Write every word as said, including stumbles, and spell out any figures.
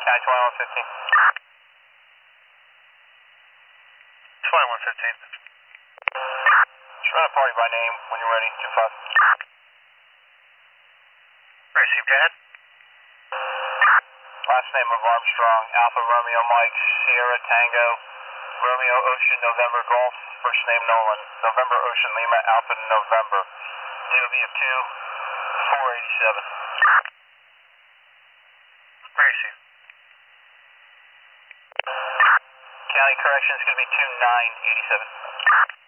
County twenty-one fifteen. twenty-one fifteen. Just run a party by name when you're ready, two five. Received, go ahead. Last name of Armstrong, Alpha Romeo Mike, Sierra Tango, Romeo Ocean November Golf, first name Nolan, November Ocean Lima Alpha November, D O B of two four eighty-seven. Received. County correction is going to be two nine eighty-seven.